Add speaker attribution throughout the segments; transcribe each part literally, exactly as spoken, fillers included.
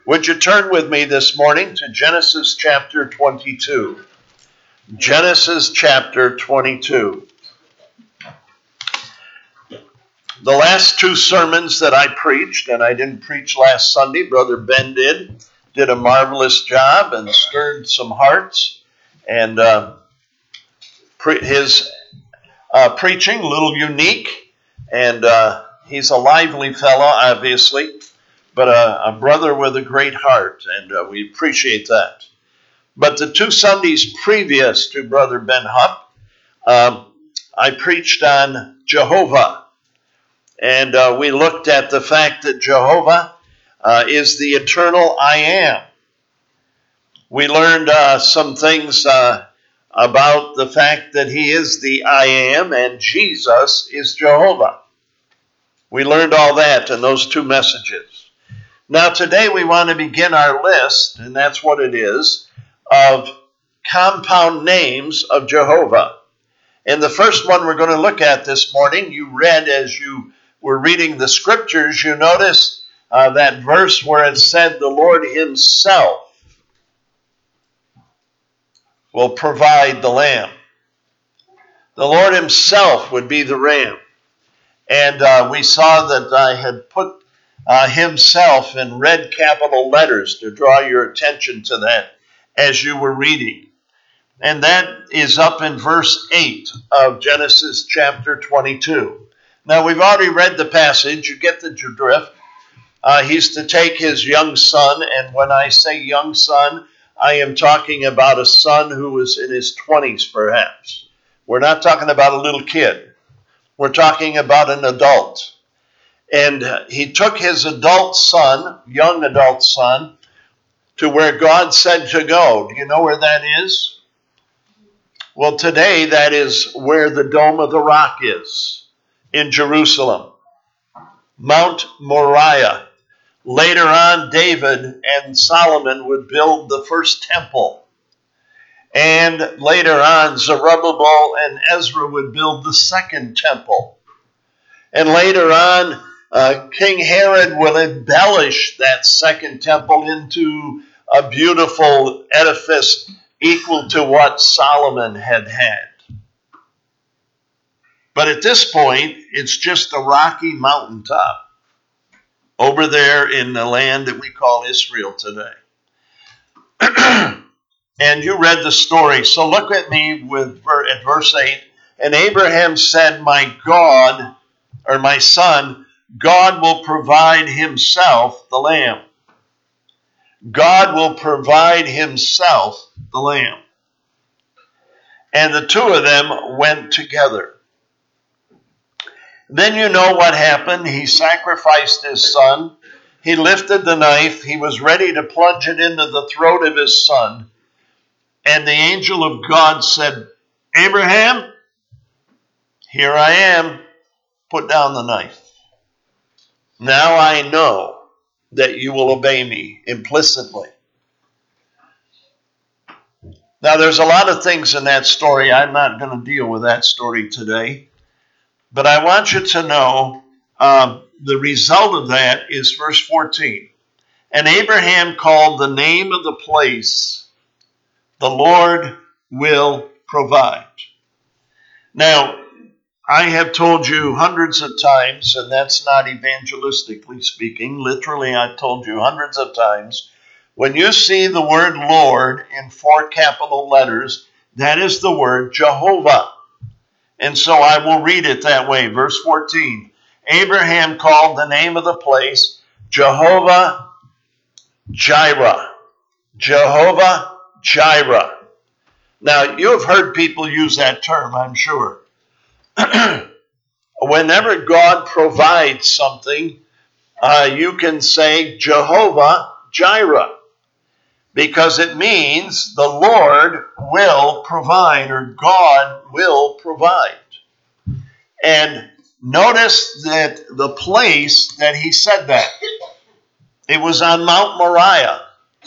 Speaker 1: Would you turn with me this morning to Genesis chapter twenty-two? Genesis chapter twenty-two. The last two sermons that I preached, and I didn't preach last Sunday, Brother Ben did, did a marvelous job and stirred some hearts. And uh, pre- his uh, preaching, a little unique, and uh, he's a lively fellow, obviously, but a, a brother with a great heart, and uh, we appreciate that. But the two Sundays previous to Brother Ben Hupp, um, I preached on Jehovah. And uh, we looked at the fact that Jehovah uh, is the eternal I am. We learned uh, some things uh, about the fact that he is the I am and Jesus is Jehovah. We learned all that in those two messages. Now today we want to begin our list, and that's what it is, of compound names of Jehovah. And the first one we're going to look at this morning, you read as you were reading the scriptures, you notice uh, that verse where it said the Lord himself will provide the lamb. The Lord himself would be the ram. And uh, we saw that I had put uh, himself in red capital letters to draw your attention to that as you were reading. And that is up in verse eight of Genesis chapter twenty-two. Now, we've already read the passage. You get the drift. Uh, he's to take his young son, and when I say young son, I am talking about a son who was in his twenties, perhaps. We're not talking about a little kid. We're talking about an adult. And uh, he took his adult son, young adult son, to where God said to go. Do you know where that is? Well, today that is where the Dome of the Rock is. In Jerusalem, Mount Moriah. Later on, David and Solomon would build the first temple. And later on, Zerubbabel and Ezra would build the second temple. And later on, uh, King Herod will embellish that second temple into a beautiful edifice equal to what Solomon had had. But at this point, it's just a rocky mountaintop over there in the land that we call Israel today. And you read the story. So look at me with at verse eight. And Abraham said, my God, or my son, God will provide himself the lamb. God will provide himself the lamb. And the two of them went together. Then you know what happened. He sacrificed his son. He lifted the knife. He was ready to plunge it into the throat of his son. And the angel of God said, Abraham, here I am. Put down the knife. Now I know that you will obey me implicitly. Now there's a lot of things in that story. I'm not going to deal with that story today. But I want you to know um, the result of that is verse fourteen. And Abraham called the name of the place, the Lord will provide. Now, I have told you hundreds of times, and that's not evangelistically speaking. Literally, I've told you hundreds of times. When you see the word Lord in four capital letters, that is the word Jehovah. And so I will read it that way. Verse fourteen. Abraham called the name of the place Jehovah Jireh. Jehovah Jireh. Now, you have heard people use that term, I'm sure. Whenever God provides something, uh, you can say Jehovah Jireh. Because it means the Lord will provide, or God will provide. And notice that the place that he said that, it was on Mount Moriah.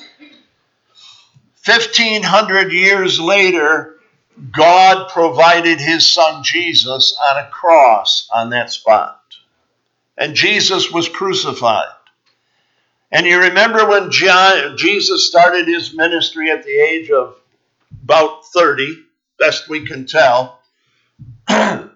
Speaker 1: fifteen hundred years later, God provided his son Jesus on a cross on that spot. And Jesus was crucified. And you remember when John, Jesus started his ministry at the age of about thirty, best we can tell, that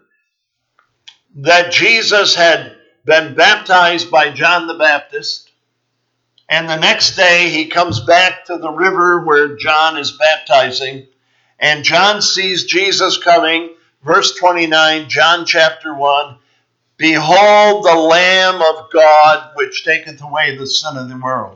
Speaker 1: Jesus had been baptized by John the Baptist, and the next day he comes back to the river where John is baptizing, and John sees Jesus coming. Verse twenty-nine, John chapter one, behold the Lamb of God, which taketh away the sin of the world.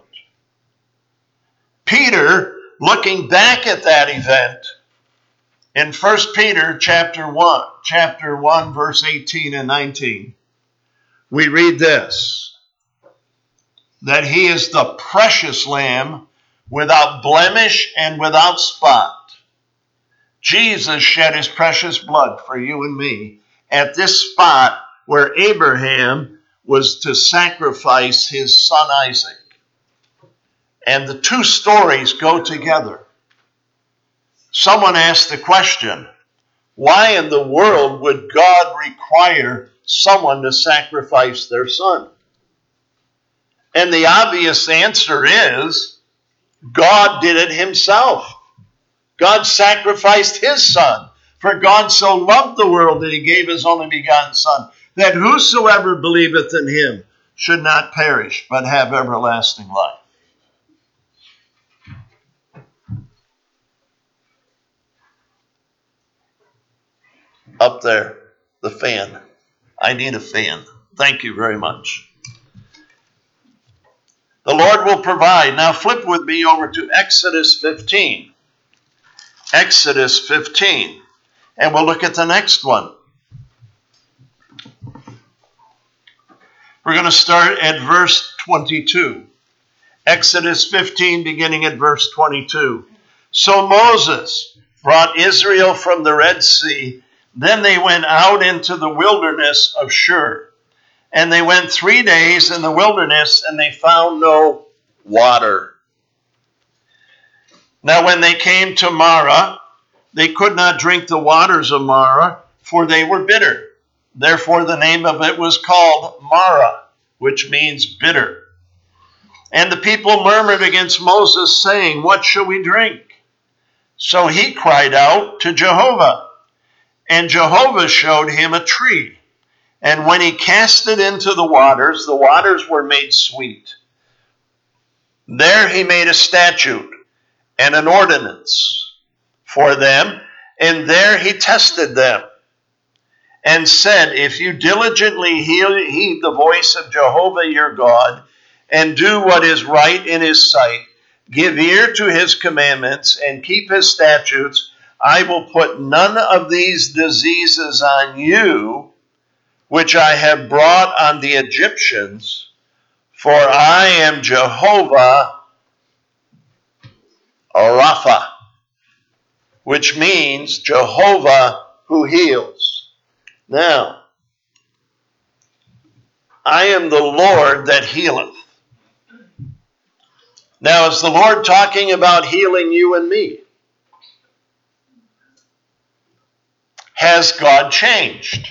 Speaker 1: Peter, looking back at that event, in First Peter chapter one, chapter one, verse eighteen and nineteen, we read this, that he is the precious Lamb without blemish and without spot. Jesus shed his precious blood for you and me at this spot where Abraham was to sacrifice his son Isaac. And the two stories go together. Someone asked the question, why in the world would God require someone to sacrifice their son? And the obvious answer is, God did it himself. God sacrificed his son. For God so loved the world that he gave his only begotten Son, that whosoever believeth in him should not perish, but have everlasting life. Up there, the fan. I need a fan. Thank you very much. The Lord will provide. Now flip with me over to Exodus fifteen. Exodus fifteen. And we'll look at the next one. We're going to start at verse twenty-two. Exodus fifteen, beginning at verse twenty-two. So Moses brought Israel from the Red Sea. Then they went out into the wilderness of Shur. And they went three days in the wilderness, and they found no water. Now when they came to Marah, they could not drink the waters of Marah, for they were bitter. Therefore the name of it was called Marah, which means bitter. And the people murmured against Moses, saying, what shall we drink? So he cried out to Jehovah, and Jehovah showed him a tree. And when he cast it into the waters, the waters were made sweet. There he made a statute and an ordinance for them, and there he tested them, and said, if you diligently heed the voice of Jehovah your God, and do what is right in his sight, give ear to his commandments, and keep his statutes, I will put none of these diseases on you, which I have brought on the Egyptians, for I am Jehovah Rapha, which means Jehovah who heals. Now, I am the Lord that healeth. Now, is the Lord talking about healing you and me? Has God changed?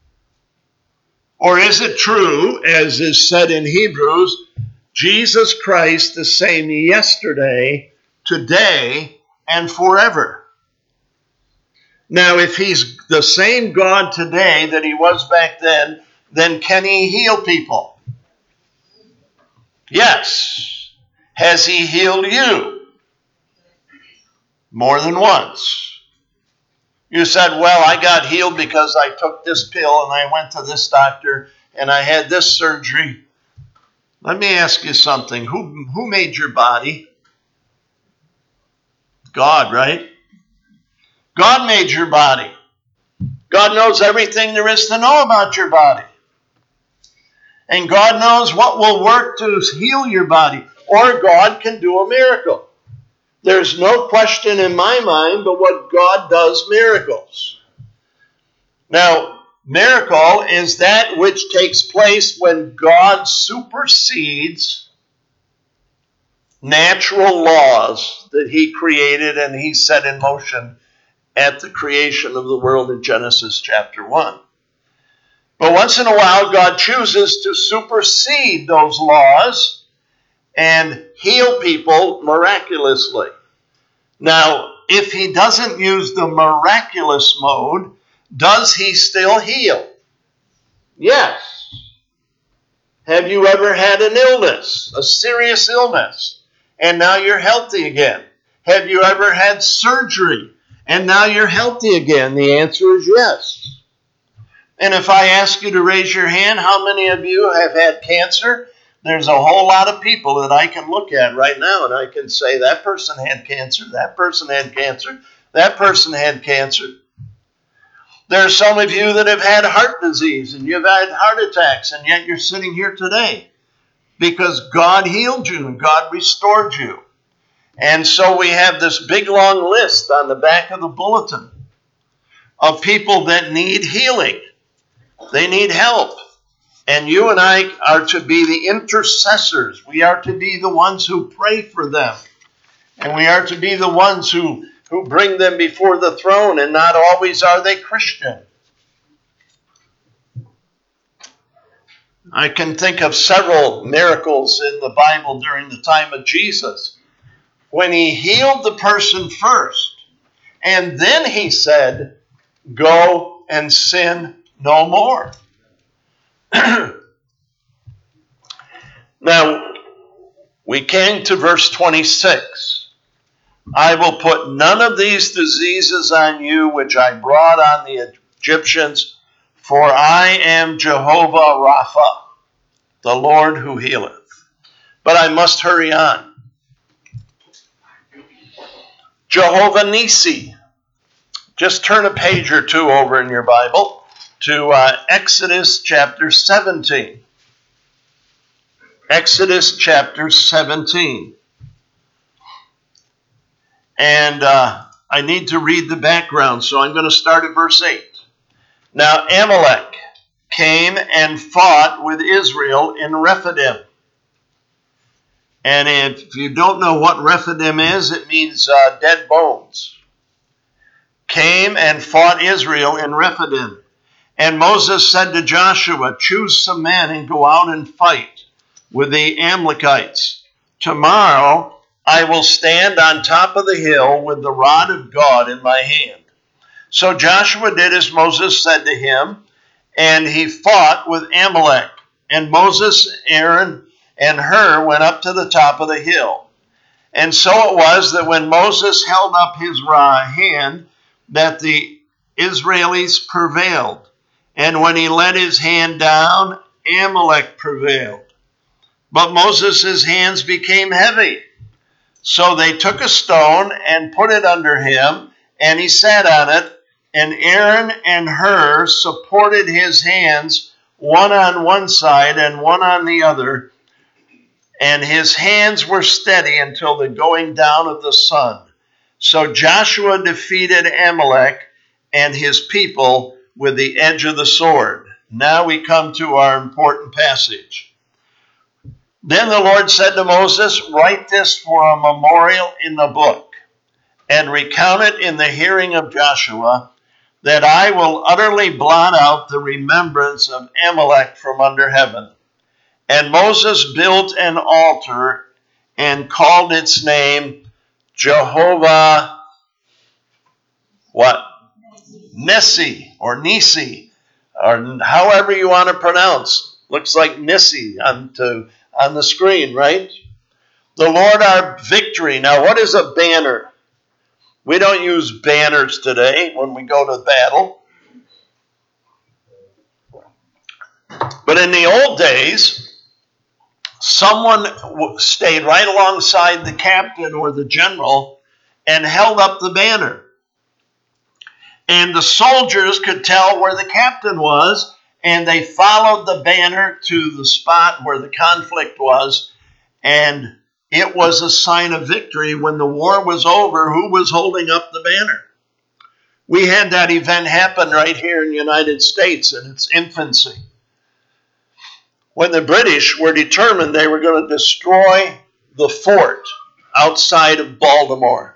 Speaker 1: Or is it true, as is said in Hebrews, Jesus Christ the same yesterday, today, and forever? Now, if he's the same God today that he was back then, then can he heal people? Yes. Has he healed you? More than once. You said, well, I got healed because I took this pill and I went to this doctor and I had this surgery. Let me ask you something. Who, who made your body? God, right? God made your body. God knows everything there is to know about your body. And God knows what will work to heal your body. Or God can do a miracle. There's no question in my mind but what God does miracles. Now, miracle is that which takes place when God supersedes natural laws that he created and he set in motion at the creation of the world in Genesis chapter one. But once in a while, God chooses to supersede those laws and heal people miraculously. Now, if he doesn't use the miraculous mode, does he still heal? Yes. Have you ever had an illness, a serious illness, and now you're healthy again? Have you ever had surgery, and now you're healthy again? The answer is yes. And if I ask you to raise your hand, how many of you have had cancer? There's a whole lot of people that I can look at right now, and I can say, that person had cancer, that person had cancer, that person had cancer. There are some of you that have had heart disease, and you've had heart attacks, and yet you're sitting here today because God healed you and God restored you. And so we have this big, long list on the back of the bulletin of people that need healing. They need help. And you and I are to be the intercessors. We are to be the ones who pray for them. And we are to be the ones who, who bring them before the throne, and not always are they Christian. I can think of several miracles in the Bible during the time of Jesus, when he healed the person first, and then he said, go and sin no more. Now, we came to verse twenty-six. I will put none of these diseases on you which I brought on the Egyptians, for I am Jehovah Rapha, the Lord who healeth. But I must hurry on. Jehovah Nissi. Just turn a page or two over in your Bible to uh, Exodus chapter seventeen. Exodus chapter seventeen. And uh, I need to read the background, so I'm going to start at verse eight. Now Amalek came and fought with Israel in Rephidim. And if you don't know what Rephidim is, it means uh, dead bones. Came and fought Israel in Rephidim. And Moses said to Joshua, choose some men and go out and fight with the Amalekites. Tomorrow I will stand on top of the hill with the rod of God in my hand. So Joshua did as Moses said to him, and he fought with Amalek. And Moses, Aaron, and Hur went up to the top of the hill. And so it was that when Moses held up his hand, that the Israelites prevailed. And when he let his hand down, Amalek prevailed. But Moses' hands became heavy. So they took a stone and put it under him, and he sat on it. And Aaron and Hur supported his hands, one on one side and one on the other. And his hands were steady until the going down of the sun. So Joshua defeated Amalek and his people with the edge of the sword. Now we come to our important passage. Then the Lord said to Moses, write this for a memorial in the book, and recount it in the hearing of Joshua, that I will utterly blot out the remembrance of Amalek from under heaven. And Moses built an altar and called its name Jehovah, what? Nissi, or Nisi, or however you want to pronounce. Looks like Nissi on, to, on the screen, right? The Lord our victory. Now, what is a banner? We don't use banners today when we go to battle. But in the old days, someone stayed right alongside the captain or the general and held up the banner. And the soldiers could tell where the captain was, and they followed the banner to the spot where the conflict was, and it was a sign of victory. When the war was over, who was holding up the banner? We had that event happen right here in the United States in its infancy, when the British were determined they were going to destroy the fort outside of Baltimore.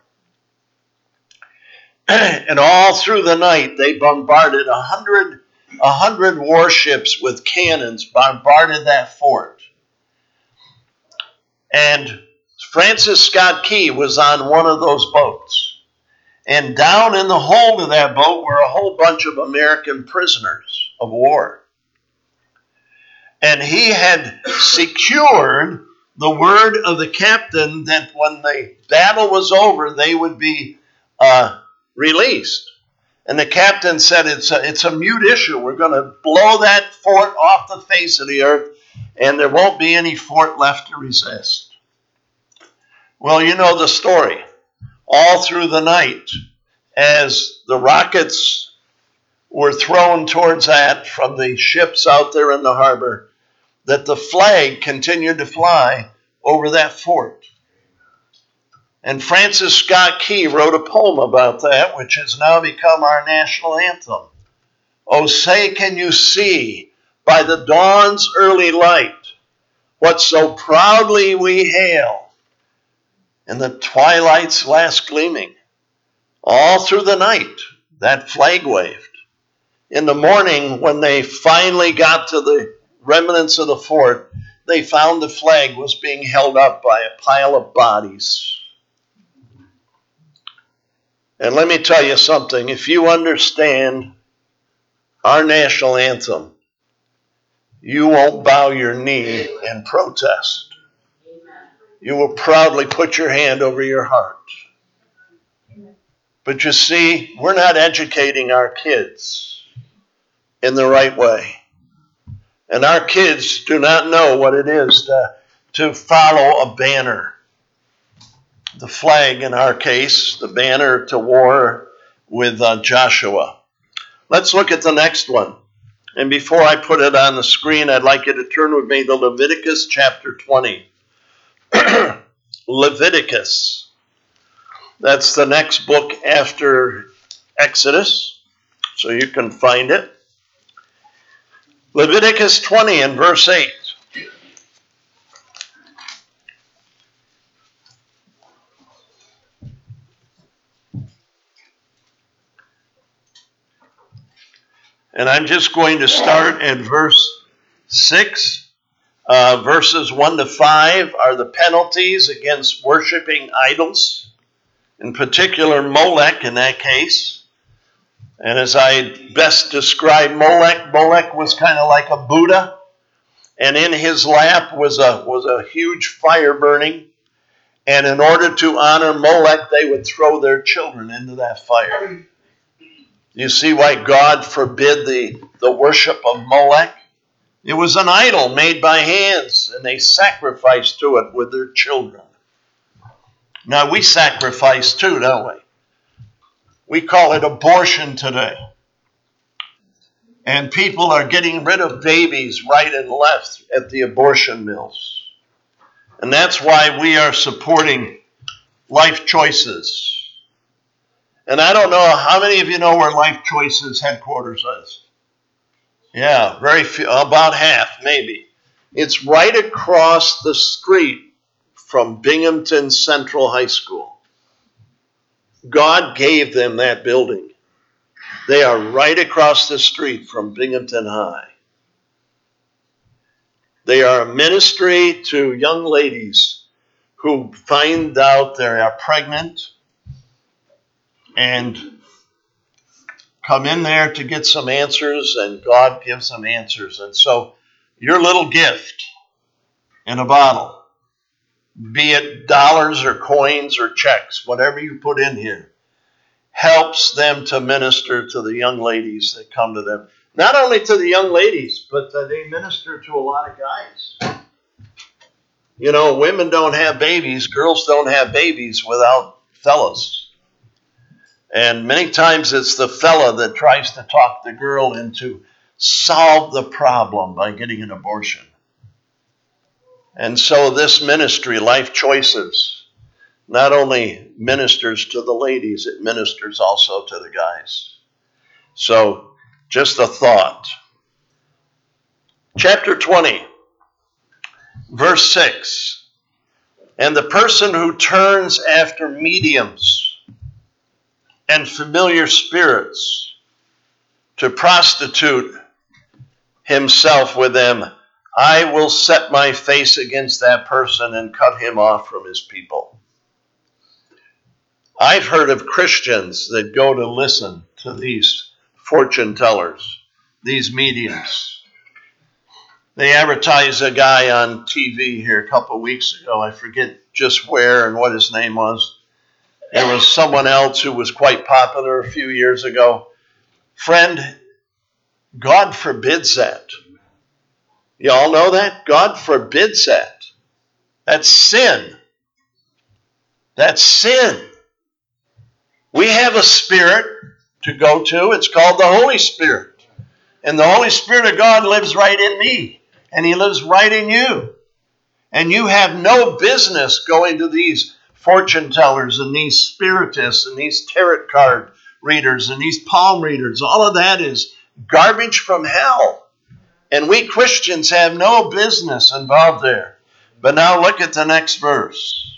Speaker 1: And all through the night, they bombarded a hundred, a hundred warships with cannons, bombarded that fort. And Francis Scott Key was on one of those boats. And down in the hold of that boat were a whole bunch of American prisoners of war. And he had secured the word of the captain that when the battle was over, they would be uh, released. And the captain said, it's a, it's a mute issue. We're going to blow that fort off the face of the earth, and there won't be any fort left to resist. Well, you know the story. All through the night, as the rockets were thrown towards that from the ships out there in the harbor, that the flag continued to fly over that fort. And Francis Scott Key wrote a poem about that, which has now become our national anthem. Oh, say can you see by the dawn's early light what so proudly we hail in the twilight's last gleaming. All through the night, that flag waved. In the morning, when they finally got to the remnants of the fort, they found the flag was being held up by a pile of bodies. And let me tell you something. If you understand our national anthem, you won't bow your knee in protest. You will proudly put your hand over your heart. But you see, we're not educating our kids in the right way. And our kids do not know what it is to, to follow a banner. The flag, in our case, the banner to war with uh, Joshua. Let's look at the next one. And before I put it on the screen, I'd like you to turn with me to Leviticus chapter twenty. Leviticus. That's the next book after Exodus, so you can find it. Leviticus twenty and verse eight. And I'm just going to start at verse six. Uh, verses one to five are the penalties against worshiping idols, in particular Molech in that case. And as I best describe Molech, Molech was kind of like a Buddha, and in his lap was a, was a huge fire burning. And in order to honor Molech, they would throw their children into that fire. You see why God forbid the, the worship of Molech? It was an idol made by hands, and they sacrificed to it with their children. Now, we sacrifice too, don't we? We call it abortion today. And people are getting rid of babies right and left at the abortion mills. And that's why we are supporting Life Choices. And I don't know how many of you know where Life Choices headquarters is. Yeah, very few, about half, maybe. It's right across the street from Binghamton Central High School. God gave them that building. They are right across the street from Binghamton High. They are a ministry to young ladies who find out they are pregnant and come in there to get some answers, and God gives them answers. And so your little gift in a bottle, be it dollars or coins or checks, whatever you put in here, helps them to minister to the young ladies that come to them. Not only to the young ladies, but uh, they minister to a lot of guys. You know, women don't have babies, girls don't have babies without fellas. And many times it's the fella that tries to talk the girl into solve the problem by getting an abortion. And so this ministry, Life Choices, not only ministers to the ladies, it ministers also to the guys. So just a thought. Chapter twenty, verse six. And the person who turns after mediums and familiar spirits to prostitute himself with them I will set my face against that person and cut him off from his people. I've heard of Christians that go to listen to these fortune tellers, these mediums. They advertised a guy on T V here a couple of weeks ago. I forget just where and what his name was. There was someone else who was quite popular a few years ago. Friend, God forbids that. You all know that? God forbids that. That's sin. That's sin. We have a spirit to go to. It's called the Holy Spirit. And the Holy Spirit of God lives right in me. And he lives right in you. And you have no business going to these fortune tellers and these spiritists and these tarot card readers and these palm readers. All of that is garbage from hell. And we Christians have no business involved there. But now look at the next verse.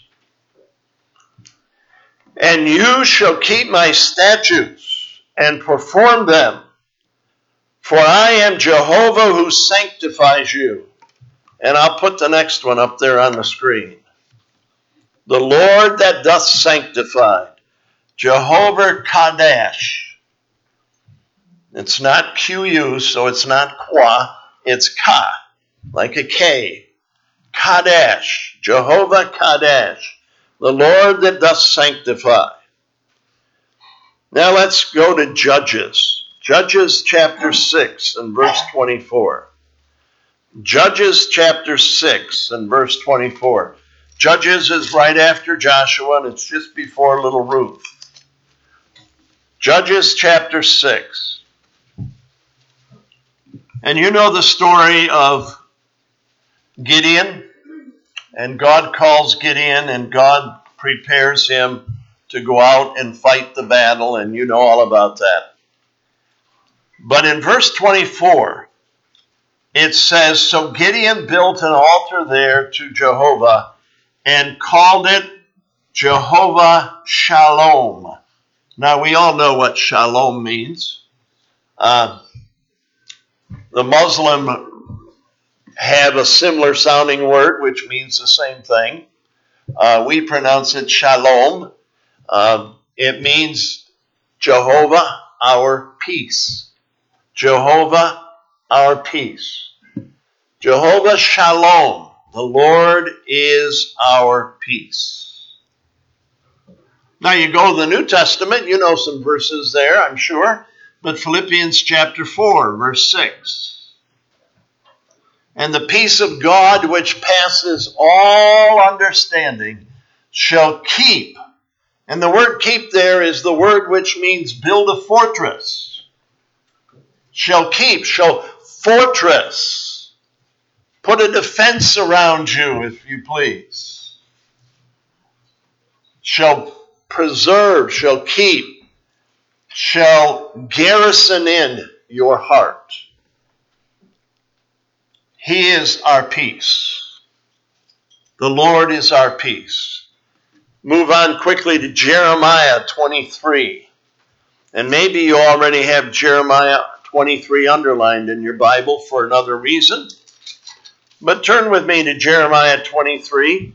Speaker 1: And you shall keep my statutes and perform them. For I am Jehovah who sanctifies you. And I'll put the next one up there on the screen. The Lord that doth sanctify. Jehovah Kadesh. It's not Q U, so it's not Qua. It's Ka, like a K. Kadesh. Jehovah Kadesh. The Lord that doth sanctify. Now let's go to Judges. Judges chapter six and verse twenty-four. Judges chapter six and verse twenty-four. Judges is right after Joshua, and it's just before little Ruth. Judges chapter six. And you know the story of Gideon. And God calls Gideon, and God prepares him to go out and fight the battle, and you know all about that. But in verse twenty-four, it says, So Gideon built an altar there to Jehovah and called it Jehovah Shalom. Now, we all know what Shalom means. Uh, the Muslim have a similar sounding word, which means the same thing. Uh, we pronounce it Shalom. Uh, it means Jehovah, our peace. Jehovah, our peace. Jehovah Shalom, the Lord is our peace. Now you go to the New Testament, you know some verses there, I'm sure, but Philippians chapter four, verse six. And the peace of God, which passes all understanding, shall keep. And the word keep there is the word which means build a fortress. Shall keep, shall fortress. Put a defense around you, if you please. Shall preserve, shall keep, shall garrison in your heart. He is our peace. The Lord is our peace. Move on quickly to Jeremiah twenty-three. And maybe you already have Jeremiah twenty-three underlined in your Bible for another reason. But turn with me to Jeremiah twenty-three.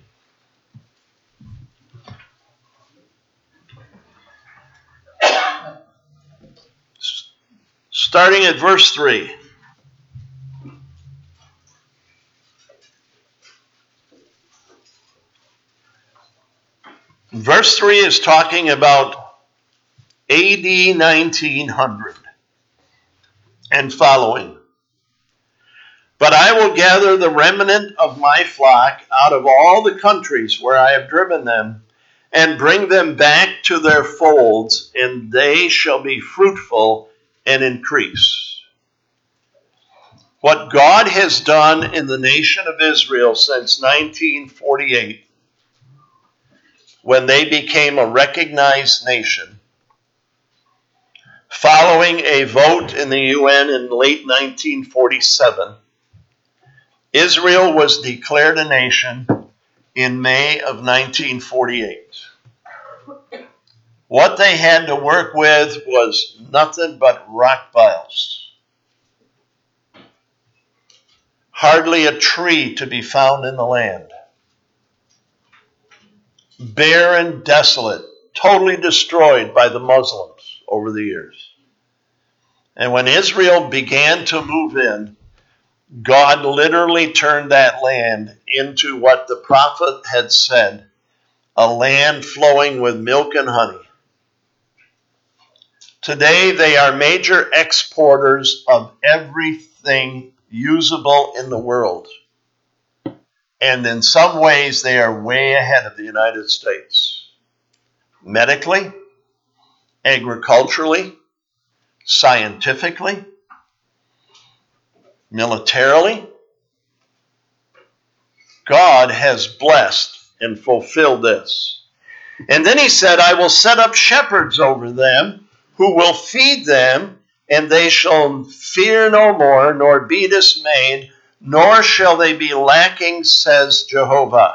Speaker 1: Starting at verse three. Verse three is talking about A D nineteen hundred and following. But I will gather the remnant of my flock out of all the countries where I have driven them, and bring them back to their folds, and they shall be fruitful and increase. What God has done in the nation of Israel since nineteen forty-eight, when they became a recognized nation, following a vote in the U N in late nineteen forty-seven, Israel was declared a nation in May of nineteen forty-eight. What they had to work with was nothing but rock piles. hardly a tree to be found in the land. Barren, desolate, totally destroyed by the Muslims over the years. And when Israel began to move in, God literally turned that land into what the prophet had said, a land flowing with milk and honey. Today, they are major exporters of everything usable in the world. And in some ways, they are way ahead of the United States. Medically, agriculturally, scientifically, militarily. God has blessed and fulfilled this. And then he said, I will set up shepherds over them who will feed them, and they shall fear no more, nor be dismayed, nor shall they be lacking, says Jehovah.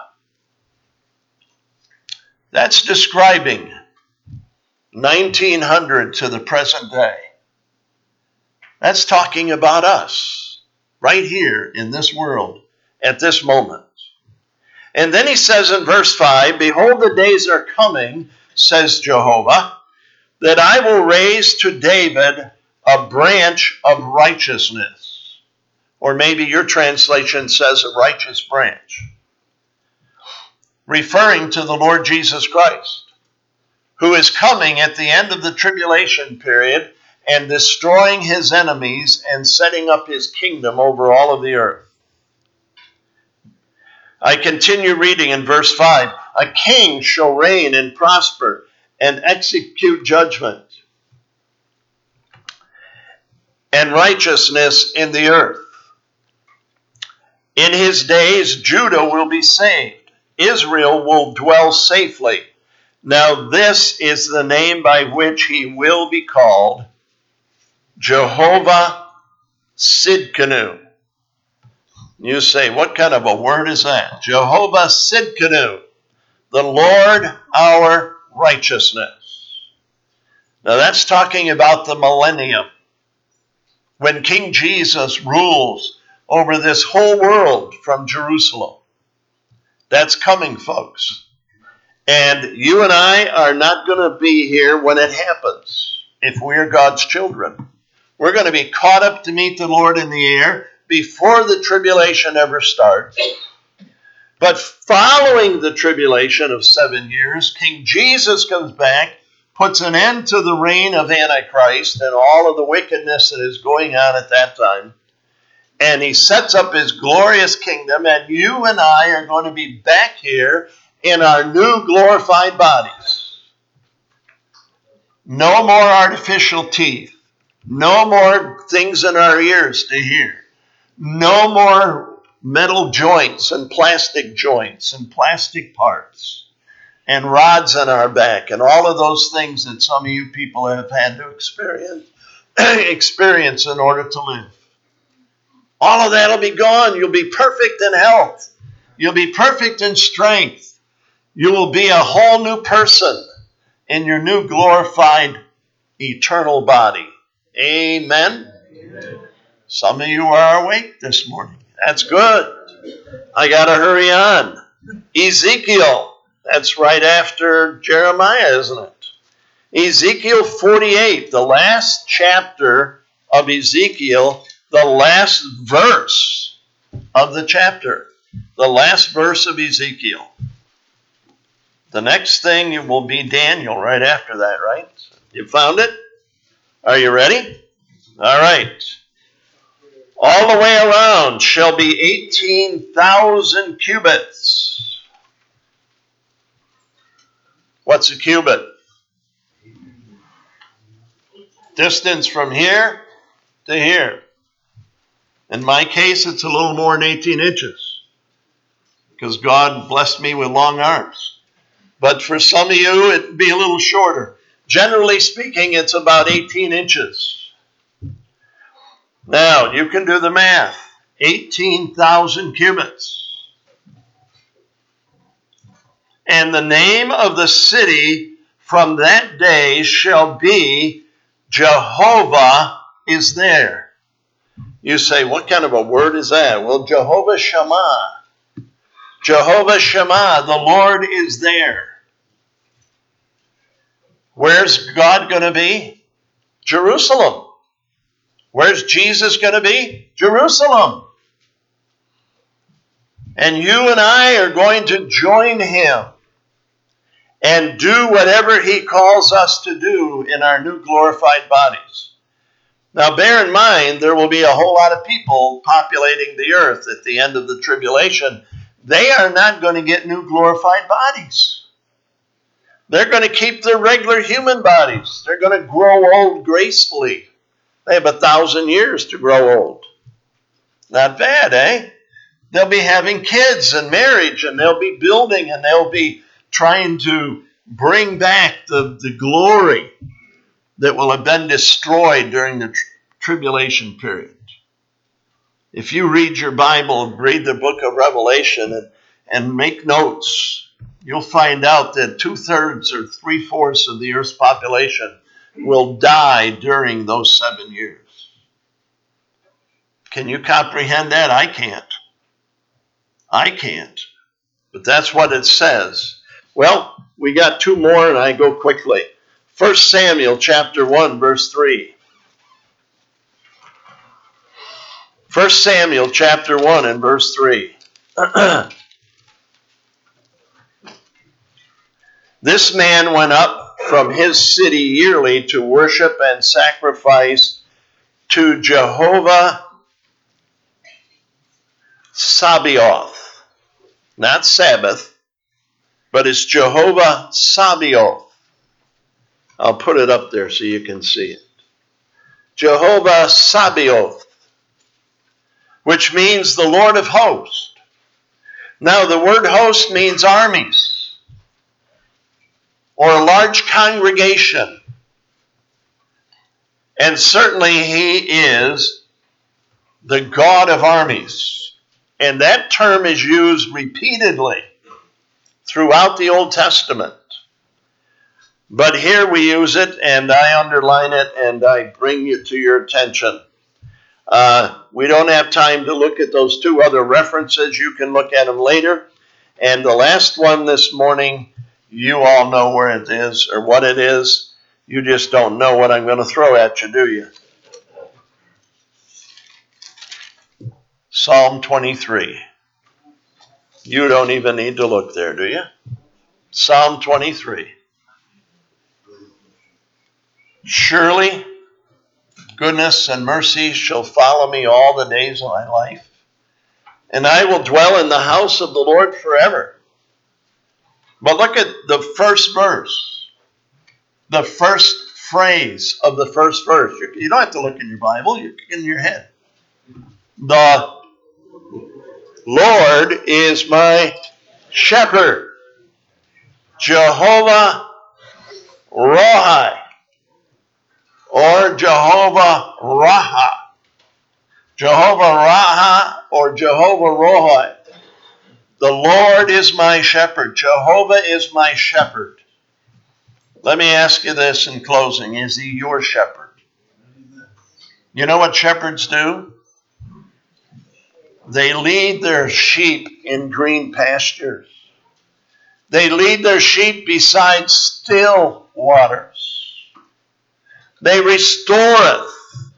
Speaker 1: That's describing nineteen hundred to the present day. That's talking about us, right here in this world, at this moment. And then he says in verse five, behold, the days are coming, says Jehovah, that I will raise to David a branch of righteousness. Or maybe your translation says a righteous branch. Referring to the Lord Jesus Christ, who is coming at the end of the tribulation period and destroying his enemies and setting up his kingdom over all of the earth. I continue reading in verse five. A king shall reign and prosper and execute judgment and righteousness in the earth. In his days, Judah will be saved. Israel will dwell safely. Now this is the name by which he will be called, Jehovah Sidkenu. You say, what kind of a word is that? Jehovah Sidkenu, the Lord our righteousness. Now that's talking about the millennium, when King Jesus rules over this whole world from Jerusalem. That's coming, folks. And you and I are not going to be here when it happens, if we're God's children. We're going to be caught up to meet the Lord in the air before the tribulation ever starts. But following the tribulation of seven years, King Jesus comes back, puts an end to the reign of Antichrist and all of the wickedness that is going on at that time. And he sets up his glorious kingdom, and you and I are going to be back here in our new glorified bodies. No more artificial teeth. No more things in our ears to hear. No more metal joints and plastic joints and plastic parts and rods on our back and all of those things that some of you people have had to experience, experience in order to live. All of that will be gone. You'll be perfect in health. You'll be perfect in strength. You will be a whole new person in your new glorified eternal body. Amen? Amen. Some of you are awake this morning. That's good. I got to hurry on. Ezekiel. That's right after Jeremiah, isn't it? Ezekiel forty-eight, the last chapter of Ezekiel, the last verse of the chapter. The last verse of Ezekiel. The next thing will be Daniel right after that, right? You found it? Are you ready? All right. All the way around shall be eighteen thousand cubits. What's a cubit? Distance from here to here. In my case, it's a little more than eighteen inches, because God blessed me with long arms. But for some of you, it'd be a little shorter. Generally speaking, it's about eighteen inches. Now, you can do the math. eighteen thousand cubits. And the name of the city from that day shall be Jehovah is there. You say, what kind of a word is that? Well, Jehovah Shammah. Jehovah Shammah, the Lord is there. Where's God going to be? Jerusalem. Where's Jesus going to be? Jerusalem. And you and I are going to join him and do whatever he calls us to do in our new glorified bodies. Now bear in mind, there will be a whole lot of people populating the earth at the end of the tribulation. They are not going to get new glorified bodies. They're going to keep their regular human bodies. They're going to grow old gracefully. They have a thousand years to grow old. Not bad, eh? They'll be having kids and marriage, and they'll be building, and they'll be trying to bring back the, the glory that will have been destroyed during the tr- tribulation period. If you read your Bible, read the book of Revelation, and, and make notes, you'll find out that two-thirds or three-fourths of the earth's population will die during those seven years. Can you comprehend that? I can't. I can't. But that's what it says. Well, we got two more, and I go quickly. First Samuel chapter one, verse three. First Samuel chapter one and verse three. This man went up from his city yearly to worship and sacrifice to Jehovah Sabaoth. Not Sabbath, but it's Jehovah Sabaoth. I'll put it up there so you can see it. Jehovah Sabaoth, which means the Lord of hosts. Now the word host means armies, or a large congregation. And certainly he is the God of armies. And that term is used repeatedly throughout the Old Testament. But here we use it, and I underline it, and I bring it to your attention. Uh, we don't have time to look at those two other references. You can look at them later. And the last one this morning, you all know where it is or what it is. You just don't know what I'm going to throw at you, do you? Psalm twenty-three. You don't even need to look there, do you? Psalm twenty-three. Surely goodness and mercy shall follow me all the days of my life, and I will dwell in the house of the Lord forever. But look at the first verse, the first phrase of the first verse. You don't have to look in your Bible, you're in your head. The Lord is my shepherd, Jehovah Rohi, or Jehovah Raha. Jehovah Raha or Jehovah Rohi. The Lord is my shepherd. Jehovah is my shepherd. Let me ask you this in closing. Is he your shepherd? You know what shepherds do? They lead their sheep in green pastures. They lead their sheep beside still waters. They restoreth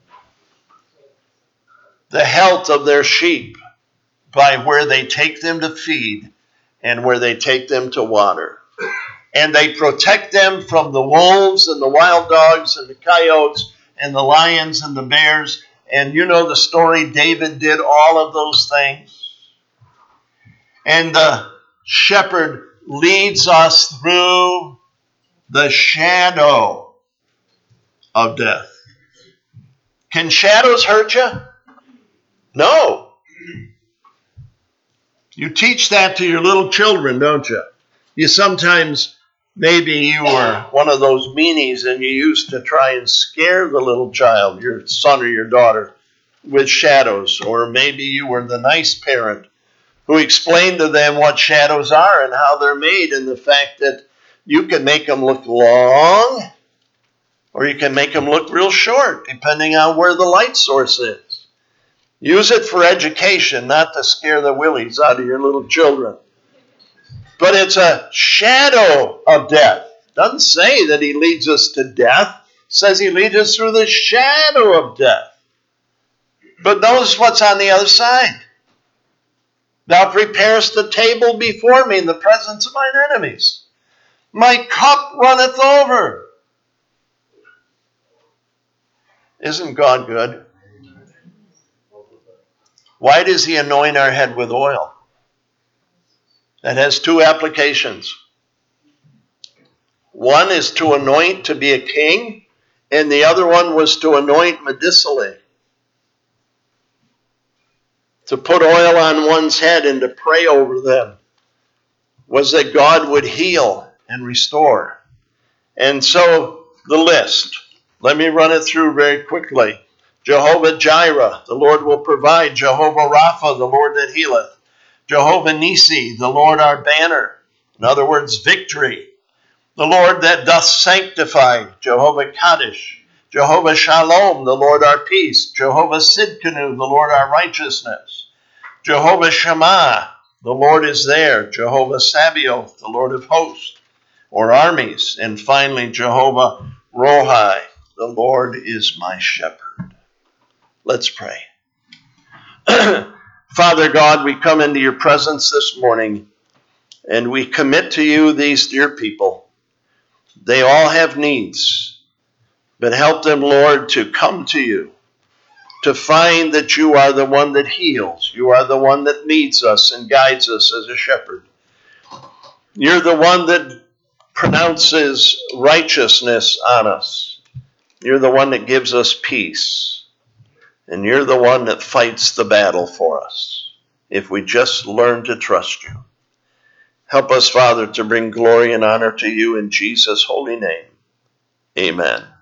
Speaker 1: the health of their sheep by where they take them to feed and where they take them to water. And they protect them from the wolves and the wild dogs and the coyotes and the lions and the bears. And you know the story, David did all of those things. And the shepherd leads us through the shadow of death. Can shadows hurt you? No. You teach that to your little children, don't you? You sometimes, maybe you were one of those meanies and you used to try and scare the little child, your son or your daughter, with shadows. Or maybe you were the nice parent who explained to them what shadows are and how they're made, and the fact that you can make them look long or you can make them look real short, depending on where the light source is. Use it for education, not to scare the willies out of your little children. But it's a shadow of death. Doesn't say that he leads us to death. It says he leads us through the shadow of death. But notice what's on the other side. Thou preparest the table before me in the presence of mine enemies. My cup runneth over. Isn't God good? Why does he anoint our head with oil? That has two applications. One is to anoint to be a king, and the other one was to anoint medicinally. To put oil on one's head and to pray over them was that God would heal and restore. And so the list, let me run it through very quickly. Jehovah Jireh, the Lord will provide. Jehovah Rapha, the Lord that healeth. Jehovah Nissi, the Lord our banner. In other words, victory. The Lord that doth sanctify. Jehovah Kaddish. Jehovah Shalom, the Lord our peace. Jehovah Sidkenu, the Lord our righteousness. Jehovah Shammah, the Lord is there. Jehovah Sabaoth, the Lord of hosts, or armies. And finally, Jehovah Rohi, the Lord is my shepherd. Let's pray. Father God, we come into your presence this morning, and we commit to you these dear people. They all have needs, but help them, Lord, to come to you, to find that you are the one that heals. You are the one that leads us and guides us as a shepherd. You're the one that pronounces righteousness on us. You're the one that gives us peace. And you're the one that fights the battle for us, if we just learn to trust you. Help us, Father, to bring glory and honor to you in Jesus' holy name. Amen.